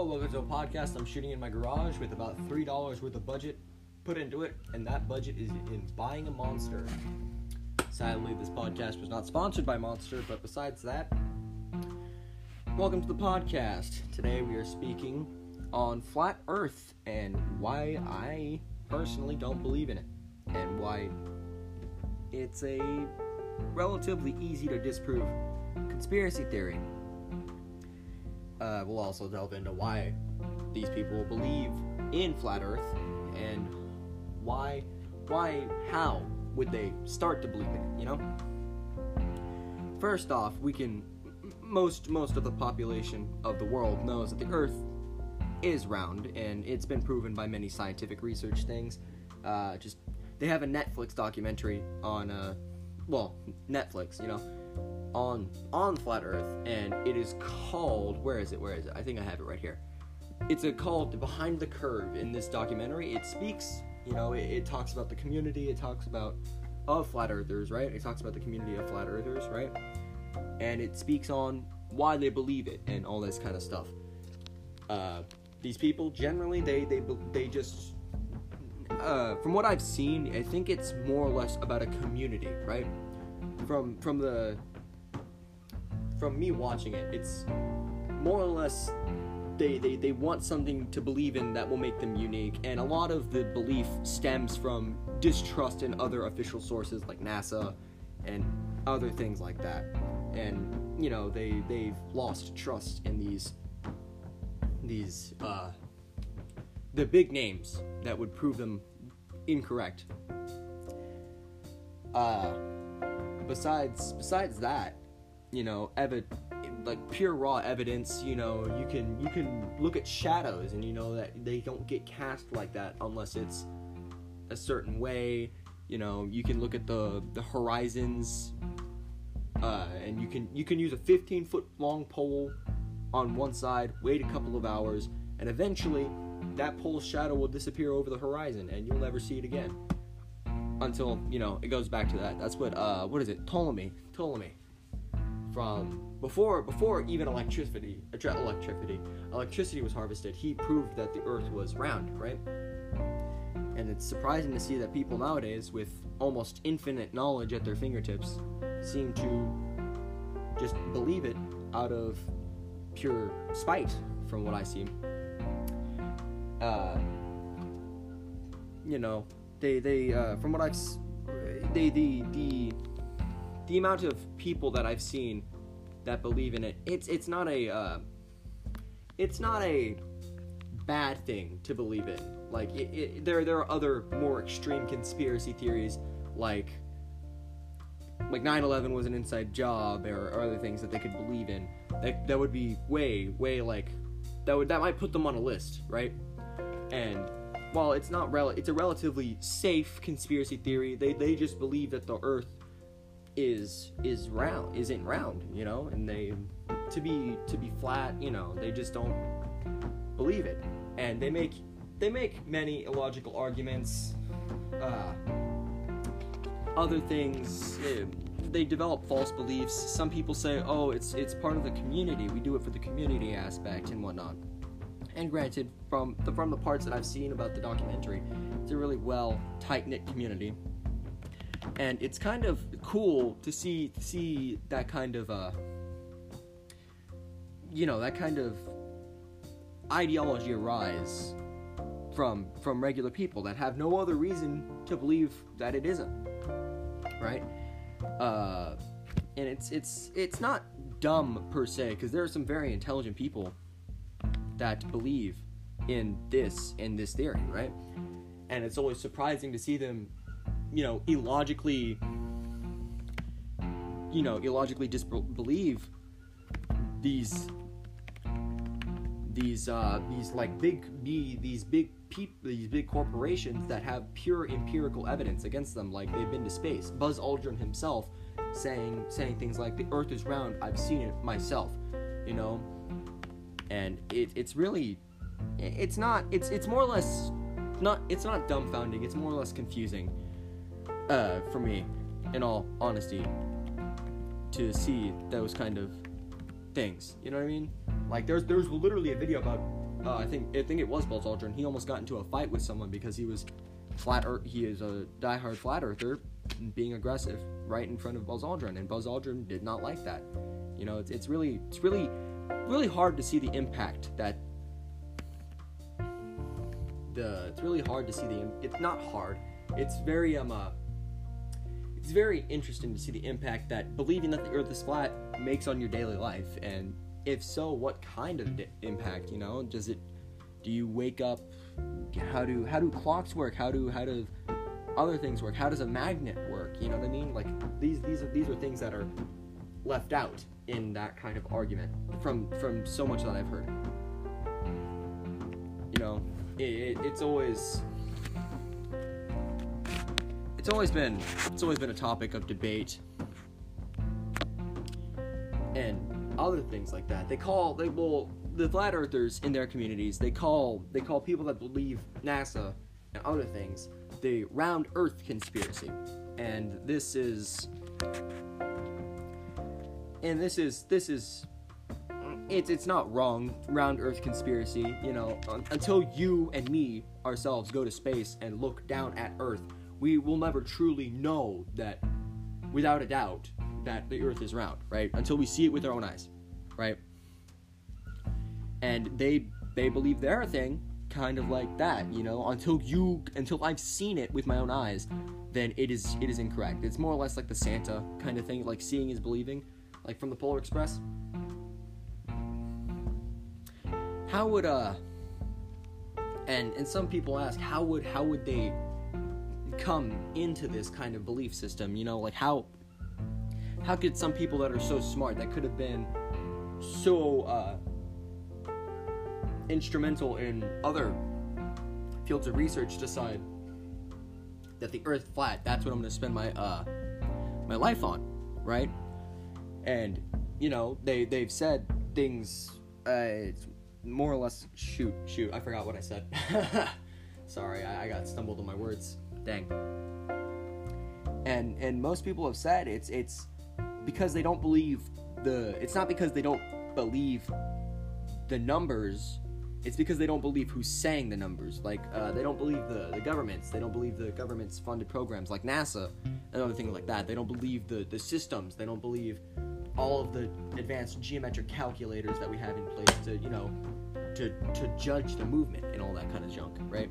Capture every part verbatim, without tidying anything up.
Hello, welcome to a podcast I'm shooting in my garage with about three dollars worth of budget put into it, and that budget is in buying a Monster. Sadly, this podcast was not sponsored by Monster, but besides that, welcome to the podcast. Today we are speaking on Flat Earth and why I personally don't believe in it, and why it's a relatively easy to disprove conspiracy theory. Uh, we'll also delve into why these people believe in Flat Earth and why, why, how would they start to believe in it, you know? First off, we can, most, most of the population of the world knows that the Earth is round, and it's been proven by many scientific research things. Uh, just, they have a Netflix documentary on, uh, well, Netflix, you know, on on Flat Earth, and it is called, where is it, where is it, I think I have it right here. It's a called Behind the Curve. In this documentary, it speaks, you know, it, it talks about the community, it talks about, of Flat Earthers, right, it talks about the community of Flat Earthers, right, and it speaks on why they believe it, and all this kind of stuff. Uh, these people, generally, they, they, they just, uh, from what I've seen, I think it's more or less about a community, right, from, from the, From me watching it, it's more or less they, they, they want something to believe in that will make them unique, and a lot of the belief stems from distrust in other official sources like NASA and other things like that. And, you know, they, they've lost trust in these, these, uh, the big names that would prove them incorrect. Uh, besides, besides that, you know, evi- like pure raw evidence, you know, you can you can look at shadows and you know that they don't get cast like that unless it's a certain way. You know, you can look at the the horizons, uh, and you can you can use a fifteen foot long pole on one side, wait a couple of hours, and eventually that pole's shadow will disappear over the horizon and you'll never see it again until, you know, it goes back to that. That's what uh what is it Ptolemy Ptolemy From before, before even electricity, electricity, electricity was harvested, he proved that the Earth was round, right? And it's surprising to see that people nowadays, with almost infinite knowledge at their fingertips, seem to just believe it out of pure spite, from what I see. Uh, you know, they, they, uh, from what I've, they, the, the. The amount of people that I've seen that believe in it, it's it's not a uh, it's not a bad thing to believe in. Like it, it, there there are other more extreme conspiracy theories, like like nine eleven was an inside job, or, or other things that they could believe in. That that would be way way like that would that might put them on a list, right? And while it's not rel it's a relatively safe conspiracy theory, they they just believe that the Earth is is round isn't round, you know, and they to be to be flat, you know, they just don't believe it, and they make they make many illogical arguments, uh, other things. Uh, they develop false beliefs. Some people say, oh, it's it's part of the community, we do it for the community aspect and whatnot. And granted, from the from the parts that I've seen about the documentary, it's a really well tight-knit community. And it's kind of cool to see to see that kind of, uh, you know, that kind of ideology arise from from regular people that have no other reason to believe that it isn't, right? Uh, and it's it's it's not dumb per se, because there are some very intelligent people that believe in this in this theory, right? And it's always surprising to see them, you know, illogically, you know, illogically disbelieve these, these, uh, these like big, be these big peop, these big corporations that have pure empirical evidence against them, like they've been to space. Buzz Aldrin himself saying, saying things like the Earth is round. I've seen it myself, you know, and it, it's really, it's not, it's, it's more or less not, it's not dumbfounding. It's more or less confusing. Uh, for me, in all honesty, to see those kind of things, you know what I mean? Like, there's there's literally a video about uh, I think I think it was Buzz Aldrin. He almost got into a fight with someone because he was flat. Earth, he is a diehard flat earther, being aggressive right in front of Buzz Aldrin, and Buzz Aldrin did not like that. You know, it's it's really it's really really hard to see the impact that the it's really hard to see the it's not hard. It's very um uh, it's very interesting to see the impact that believing that the Earth is flat makes on your daily life, and if so, what kind of di- impact? You know, does it? Do you wake up? How do how do clocks work? How do how do other things work? How does a magnet work? You know what I mean? Like these these are these are things that are left out in that kind of argument from from so much that I've heard. You know, it, it, it's always it's always been it's always been a topic of debate and other things like that. They call they will the flat earthers in their communities. They call they call people that believe NASA and other things the round Earth conspiracy, and this is and this is this is it's it's not wrong. Round Earth conspiracy. You know, um, until you and me ourselves go to space and look down at Earth, we will never truly know that, without a doubt, that the Earth is round, right? Until we see it with our own eyes, right? And they they believe their thing kind of like that, you know. Until you until I've seen it with my own eyes, then it is it is incorrect. It's more or less like the Santa kind of thing, like seeing is believing, like from the Polar Express. How would uh and and some people ask how would how would they come into this kind of belief system, you know, like how how could some people that are so smart, that could have been so uh, instrumental in other fields of research, decide that the Earth flat, that's what I'm going to spend my uh, my life on, right? And, you know, they, they've said things, uh, it's more or less, shoot, shoot, I forgot what I said. Sorry, I, I got stumbled on my words. Dang. And and most people have said it's it's because they don't believe the it's not because they don't believe the numbers, it's because they don't believe who's saying the numbers. Like uh, they don't believe the, the governments, they don't believe the government's funded programs like NASA and other things like that. They don't believe the, the systems, they don't believe all of the advanced geometric calculators that we have in place to, you know, to to judge the movement and all that kind of junk, right?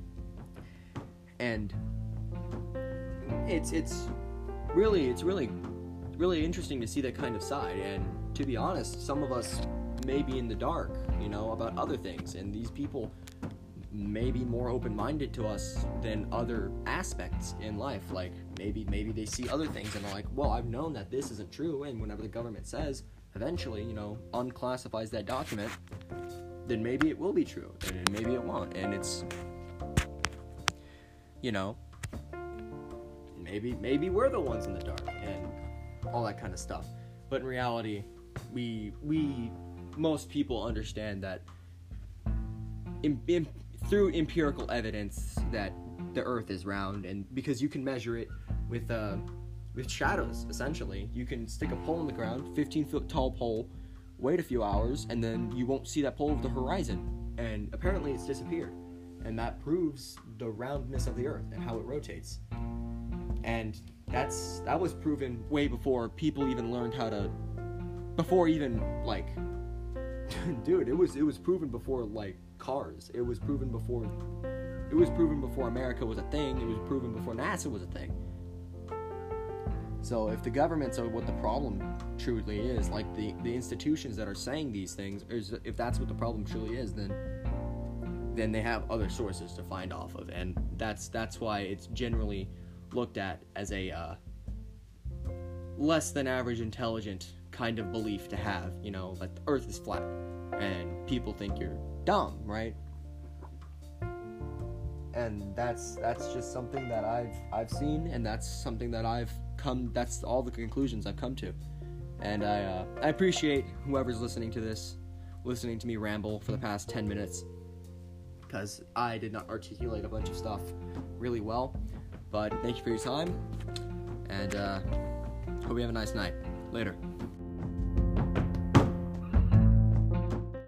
And it's it's really it's really really interesting to see that kind of side, and to be honest, some of us may be in the dark, you know, about other things, and these people may be more open-minded to us than other aspects in life. Like maybe maybe they see other things and they're like, well, I've known that this isn't true, and whenever the government says eventually, you know, unclassifies that document, then maybe it will be true, and maybe it won't. And it's, you know, maybe maybe we're the ones in the dark and all that kind of stuff. But in reality, we we most people understand that in, in, through empirical evidence that the Earth is round, and because you can measure it with uh with shadows. Essentially, you can stick a pole in the ground, fifteen foot tall pole, wait a few hours, and then you won't see that pole over the horizon, and apparently it's disappeared. And that proves the roundness of the Earth and how it rotates. And that's that was proven way before people even learned how to, before even like, dude, it was it was proven before like cars. It was proven before, it was proven before America was a thing. It was proven before NASA was a thing. So if the governments are what the problem truly is, like the the institutions that are saying these things, is if that's what the problem truly is, then. then they have other sources to find off of, and that's that's why it's generally looked at as a uh, less than average intelligent kind of belief to have, you know, that the Earth is flat, and people think you're dumb, right? And that's that's just something that I've I've seen, and that's something that I've come. That's all the conclusions I've come to, and I uh, I appreciate whoever's listening to this, listening to me ramble for the past ten minutes. Because I did not articulate a bunch of stuff really well. But thank you for your time, and uh, hope you have a nice night. Later.